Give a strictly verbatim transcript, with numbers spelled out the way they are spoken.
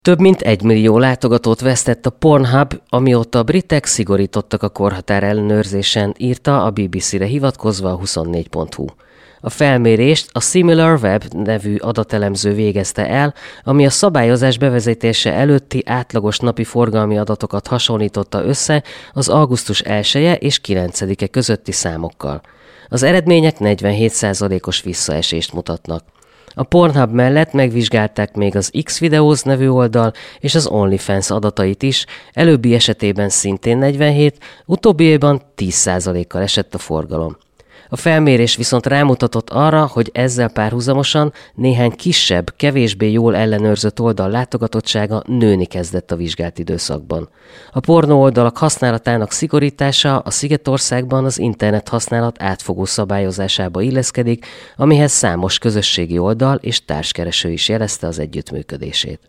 Több mint egy millió látogatót vesztett a Pornhub, amióta a britek szigorítottak a korhatár ellenőrzésen, írta a bé bé cére hivatkozva a huszonnégy pont hu. A felmérést a SimilarWeb nevű adatelemző végezte el, ami a szabályozás bevezetése előtti átlagos napi forgalmi adatokat hasonlította össze az augusztus elseje és kilencedike közötti számokkal. Az eredmények negyvenhét százalékos visszaesést mutatnak. A Pornhub mellett megvizsgálták még az Xvideos nevű oldal és az OnlyFans adatait is, előbbi esetében szintén negyvenhét, utóbbiében tíz százalékkal esett a forgalom. A felmérés viszont rámutatott arra, hogy ezzel párhuzamosan néhány kisebb, kevésbé jól ellenőrzött oldal látogatottsága nőni kezdett a vizsgált időszakban. A pornó oldalak használatának szigorítása a Szigetországban az internet használat átfogó szabályozásába illeszkedik, amihez számos közösségi oldal és társkereső is jelezte az együttműködését.